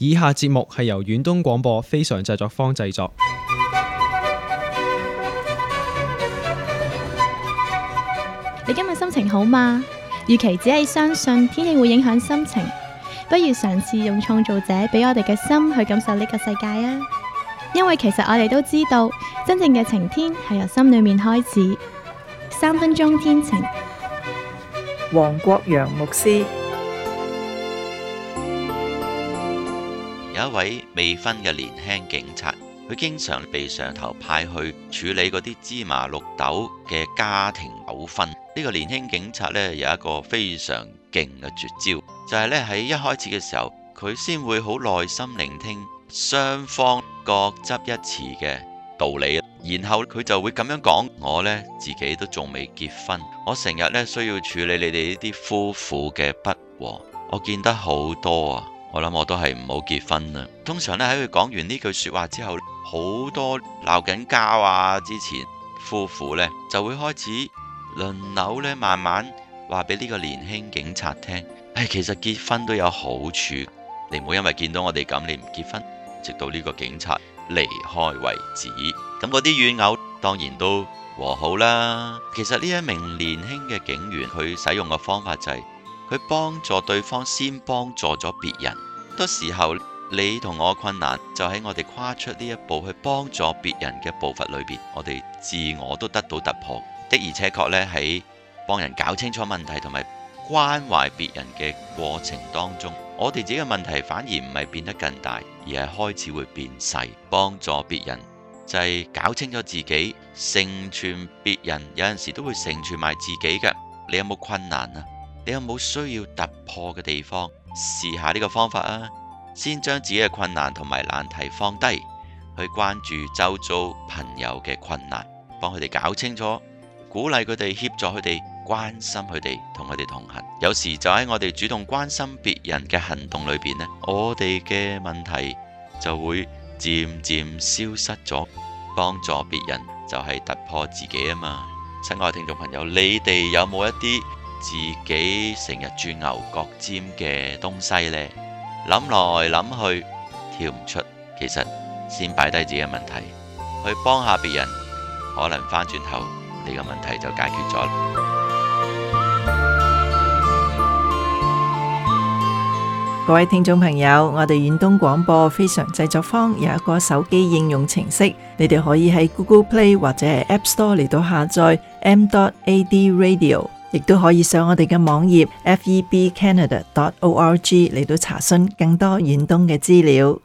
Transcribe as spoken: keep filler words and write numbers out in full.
以下節目係由遠東廣播非常製作坊製作。 你今日心情好嗎？與其只係相信天氣會影響心情，不如嘗試用創造者俾我哋嘅心去感受呢個世界啊！因為其實我哋都知道，真正嘅晴天係由心裏面開始。三分鐘天晴， 黃國陽牧師。 有一位未婚嘅年輕警察，佢經常被上頭派去處理嗰啲芝麻綠豆嘅家庭糾紛。呢個年輕警察呢，有一個非常勁嘅絕招，就係呢，喺一開始嘅時候，佢先會好耐心聆聽雙方各執一詞嘅道理，然後佢就會咁樣講：我呢，自己都仲未結婚，我成日呢需要處理你哋呢啲夫婦嘅不和，我見得好多啊，我諗我都係唔好結婚啦。通常呢，喺佢講完呢句說話之後，好多鬧緊交啊之前夫婦呢就會開始輪流呢慢慢話俾呢個年輕警察聽，唉，其實結婚都有好處，你唔好因為見到我哋咁你唔結婚，直到呢個警察離開為止。咁嗰啲怨偶當然都和好啦。其實呢一名年輕嘅警員，佢使用嘅方法就係佢幫助對方先幫助咗別人。好多時候你同我困難就喺我哋跨出呢一步去幫助別人嘅步伐裏邊，我哋自我都得到突破。的而且確咧，喺幫人搞清楚問題同埋關懷別人嘅過程當中，我哋自己嘅問題反而唔係變得更大，而係開始會變細。幫助別人就係搞清楚自己，成全別人，有陣時都會成全埋自己嘅。你有冇困難啊？你有冇需要突破嘅地方？試下呢個方法啊！先將自己嘅困難同埋難題放低，去關注周遭朋友嘅困難，幫佢哋搞清楚，鼓勵佢哋，協助佢哋，關心佢哋，同佢哋同行。有時就喺我哋主動關心別人嘅行動裏邊呢，我哋嘅問題就會漸漸消失咗。幫助別人就係突破自己啊嘛！親愛嘅聽眾朋友，你哋有冇一啲自己成日鑽牛角尖嘅東西呢？諗來諗去跳唔出，其實先擺低自己嘅問題，去幫下別人，可能翻轉頭你個問題就解決咗。 各位聽眾朋友，我哋遠東廣播非常製作坊有一個手機應用程式，你哋可以喺 Google Play 或者係 App Store 嚟到下載 m dot a d radio， 亦都可以上我哋嘅網頁 f e b canada dot org 嚟到查詢更多遠東嘅資料。